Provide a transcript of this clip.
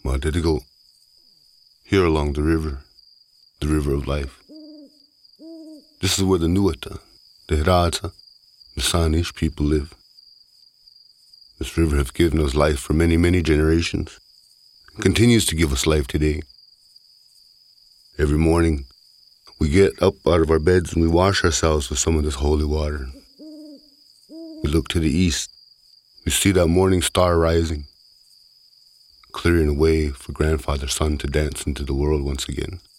Madedigal, here along the river of life. This is where the Nuata, the Hirata, the Sanish people live. This river has given us life for many, many generations. It continues to give us life today. Every morning, we get up out of our beds and we wash ourselves with some of this holy water. We look to the east. We see that morning star rising, clearing a way for grandfather sun to dance into the world once again.